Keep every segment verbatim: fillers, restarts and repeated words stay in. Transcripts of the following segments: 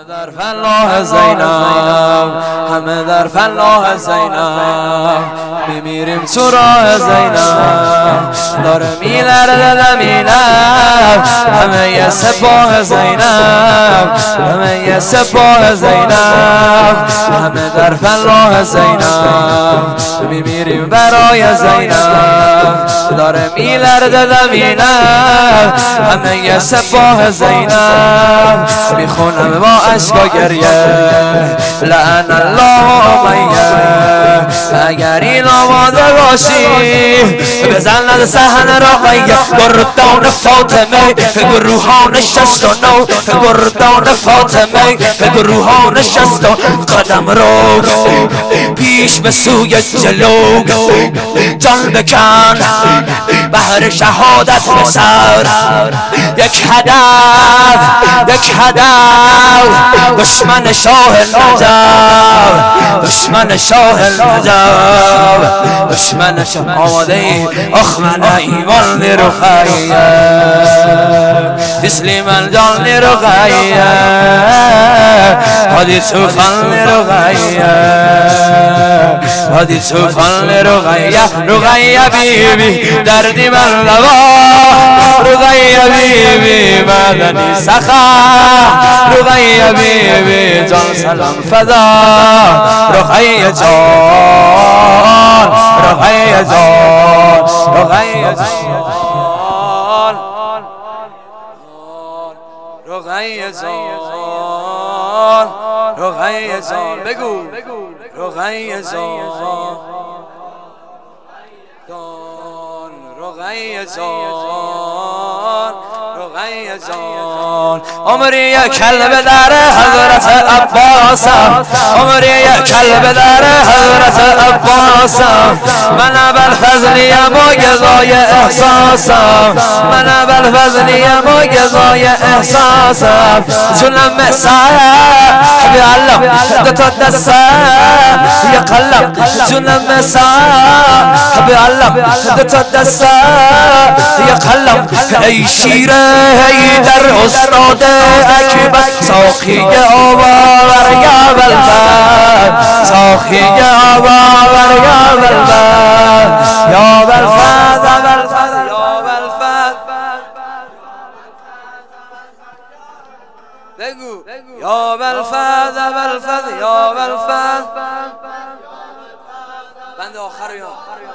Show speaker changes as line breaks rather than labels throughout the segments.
در فلاح زینب، همه در فلاح زینب، میمیریم تو راه زینب، داره میلرزه زمینم، همه ی سپاه زینب، همه ی سپاه زینب، همه در فلاح زینب، میمیریم برای زینب، داره میلرزه زمینم، همه ی سپاه زینب، میخونم با عشق و گریه لعن الله امیه. اگر این آماده باشی بزن از صحن رقیه، گردان فاطمه گروهان شصت و نو، گردان فاطمه گروهان شصت و قدم رو پیش به سوی جلو، جان بکن بهر شهادت بسر، یک هدف یک هدف، دشمن شاه نجف، دشمن شاه نجف، دشمن شاه. آماده ای؟ اخ من ایمان رقیه، تسلیم الجان رقیه، هادی توفان رقیه، هادی توفان رقیه، رقیه بیبی دردی من لوا، رقیه بیبی مدنی سخا، رقیه بیبی جان سلام فدا، رقیه جان، رقیه جان، رقیه جان، رقیه جان، رقیه جان، بگو رقیه جان، رقیه جان، رقیه جان. عمری کلب در حضرت عباسم، عمری کلب در حضرت عباسم، من ابوالفضلیم و گزای احساسم، من ابوالفضلیم و گزای احساسم، جونم صاحب علم دو تا دسته یا قلم، جونم صاحب علم دو تا دسته یا قلم، ای شیره ای در استاد اکبر، ساقی آور یا بلبل، ساقی آور یا بلبل، یا بلفد بلفد یا بلفد، بگو یا بلفد بلفد یا بلفد. بند آخر یا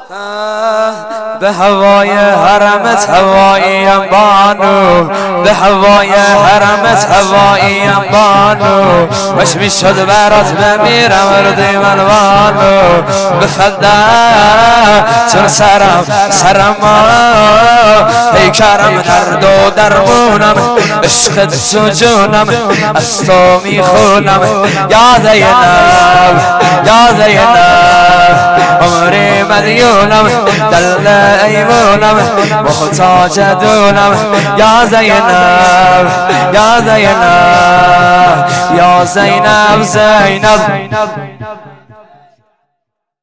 به هوای حرمت هواییم بانو، به هوای حرمت هواییم بانو، وش میشد برات بمیرم ردی من بانو، به فدا چون سرم سرم ای کرم درد و درمونم، عشقت تو جونم از تو میخونم، یا زینب یا زینب، عمری مدیونم دل ایمونم، محتاج دونم، یا زینب یا زینب، یا زینب زینب.